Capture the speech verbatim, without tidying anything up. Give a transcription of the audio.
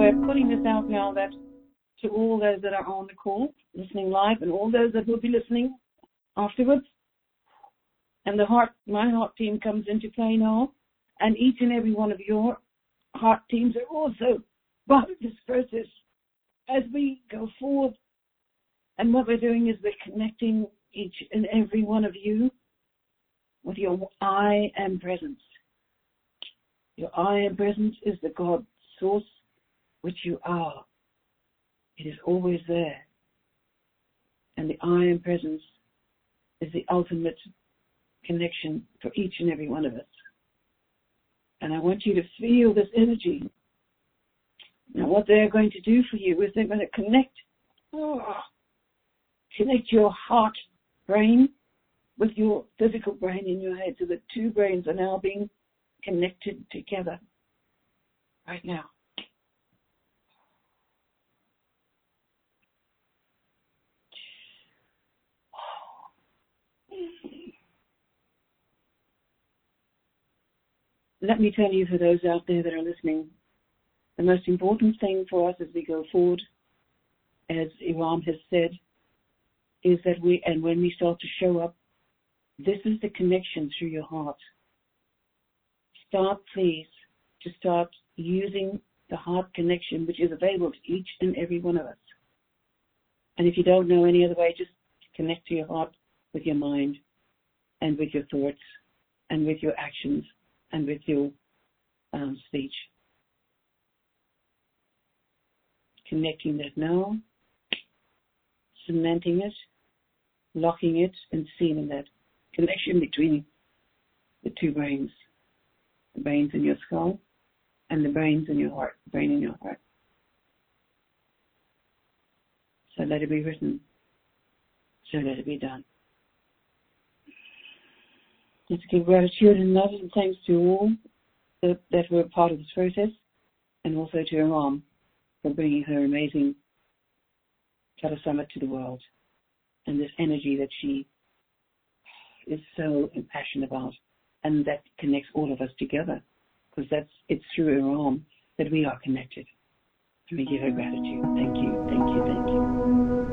we're putting this out now that to all those that are on the call, listening live, and all those that will be listening afterwards. And the heart, my heart team comes into play now, and each and every one of your heart teams are also part of this process as we go forward. And what we're doing is we're connecting each and every one of you with your I am presence. Your I am presence is the God source which you are. It is always there. And the I am presence is the ultimate connection for each and every one of us. And I want you to feel this energy. Now what they're going to do for you is they're going to connect, oh, connect your heart brain with your physical brain in your head, so the two brains are now being connected together right now. Let me tell you, for those out there that are listening, the most important thing for us as we go forward, as Iram has said, is that we, and when we start to show up, this is the connection through your heart. Start, please, to start using the heart connection, which is available to each and every one of us. And if you don't know any other way, just connect to your heart with your mind and with your thoughts and with your actions and with your um, speech. Connecting that now, cementing it, locking it, and sealing that connection between the two brains, the brains in your skull and the brains in your heart, brain in your heart. So let it be written. So let it be done. Let's give gratitude and love and thanks to all that, that were part of this process, and also to her mom for bringing her amazing Tata Summit to the world, and this energy that she is so impassioned about, and that connects all of us together, because that's it's through her arm that we are connected. And we give her gratitude. Thank you, thank you, thank you.